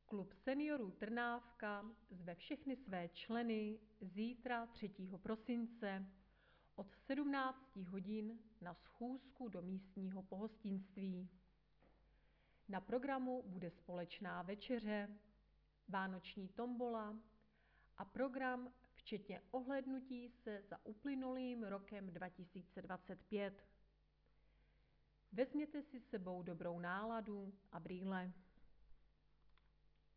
Klub seniorů Trnávka zve všechny své členy zítra 3. prosince od 17 hodin na schůzku do místního pohostinství. Na programu bude společná večeře, vánoční tombola a program včetně ohlédnutí se za uplynulým rokem 2025. Vezměte si s sebou dobrou náladu a brýle.